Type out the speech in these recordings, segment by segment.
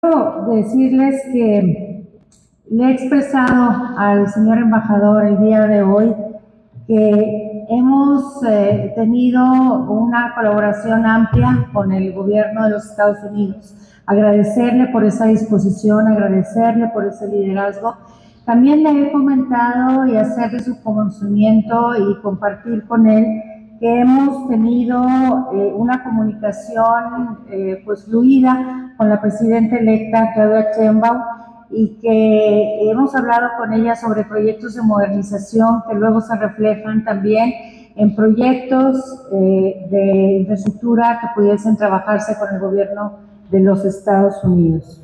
Quiero decirles que le he expresado al señor embajador el día de hoy que hemos tenido una colaboración amplia con el gobierno de los Estados Unidos. Agradecerle por esa disposición, agradecerle por ese liderazgo. También le he comentado y hacer de su conocimiento y compartir con él que hemos tenido una comunicación pues fluida con la presidenta electa Claudia Sheinbaum y que hemos hablado con ella sobre proyectos de modernización que luego se reflejan también en proyectos de infraestructura que pudiesen trabajarse con el gobierno de los Estados Unidos.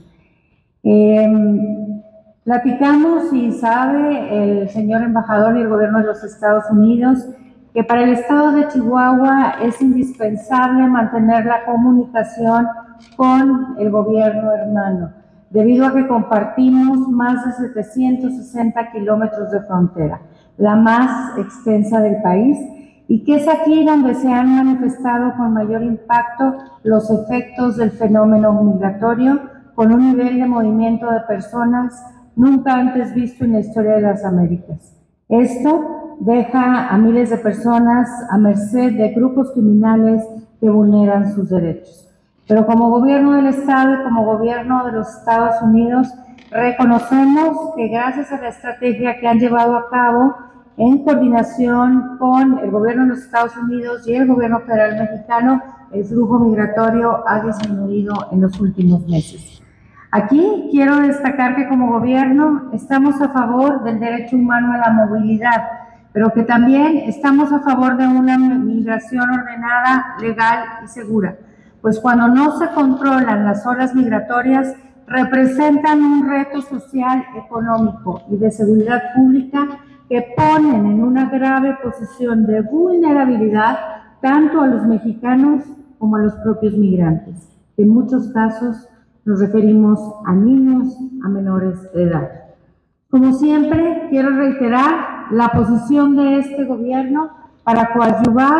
Platicamos y sabe el señor embajador y el gobierno de los Estados Unidos que para el estado de Chihuahua es indispensable mantener la comunicación con el gobierno hermano, debido a que compartimos más de 760 kilómetros de frontera, la más extensa del país, y que es aquí donde se han manifestado con mayor impacto los efectos del fenómeno migratorio, con un nivel de movimiento de personas nunca antes visto en la historia de las Américas. Esto deja a miles de personas a merced de grupos criminales que vulneran sus derechos. Pero como gobierno del Estado y como gobierno de los Estados Unidos, reconocemos que gracias a la estrategia que han llevado a cabo en coordinación con el gobierno de los Estados Unidos y el gobierno federal mexicano, el flujo migratorio ha disminuido en los últimos meses. Aquí quiero destacar que como gobierno estamos a favor del derecho humano a la movilidad, pero que también estamos a favor de una migración ordenada, legal y segura, pues cuando no se controlan las olas migratorias, representan un reto social, económico y de seguridad pública que ponen en una grave posición de vulnerabilidad tanto a los mexicanos como a los propios migrantes. En muchos casos nos referimos a niños, a menores de edad. Como siempre, quiero reiterar la posición de este gobierno para coadyuvar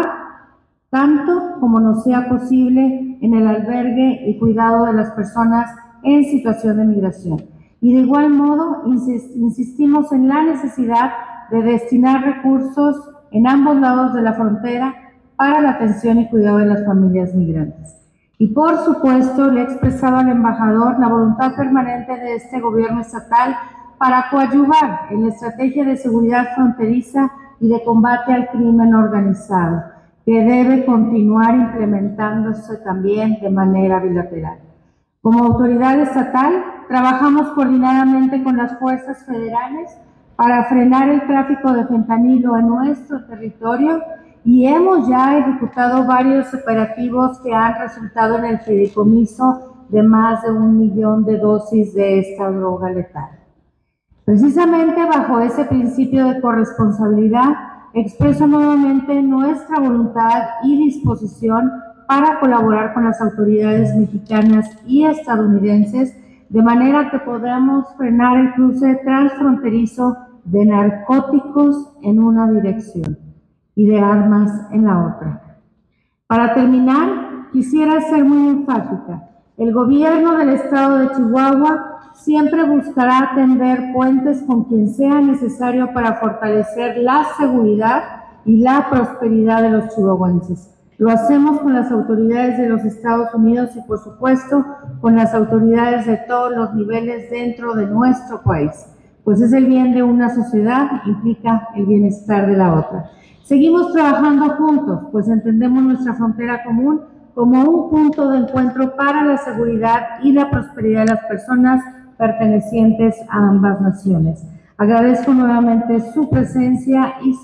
tanto como nos sea posible en el albergue y cuidado de las personas en situación de migración. Y de igual modo, insistimos en la necesidad de destinar recursos en ambos lados de la frontera para la atención y cuidado de las familias migrantes. Y por supuesto, le he expresado al embajador la voluntad permanente de este gobierno estatal para coadyuvar en la estrategia de seguridad fronteriza y de combate al crimen organizado, que debe continuar implementándose también de manera bilateral. Como autoridad estatal, trabajamos coordinadamente con las fuerzas federales para frenar el tráfico de fentanilo en nuestro territorio y hemos ya ejecutado varios operativos que han resultado en el fideicomiso de más de 1 millón de dosis de esta droga letal. Precisamente bajo ese principio de corresponsabilidad, expreso nuevamente nuestra voluntad y disposición para colaborar con las autoridades mexicanas y estadounidenses de manera que podamos frenar el cruce transfronterizo de narcóticos en una dirección y de armas en la otra. Para terminar, quisiera ser muy enfática. El gobierno del estado de Chihuahua siempre buscará tender puentes con quien sea necesario para fortalecer la seguridad y la prosperidad de los chihuahuenses. Lo hacemos con las autoridades de los Estados Unidos y, por supuesto, con las autoridades de todos los niveles dentro de nuestro país, pues es el bien de una sociedad, implica el bienestar de la otra. Seguimos trabajando juntos, pues entendemos nuestra frontera común como un punto de encuentro para la seguridad y la prosperidad de las personas pertenecientes a ambas naciones. Agradezco nuevamente su presencia y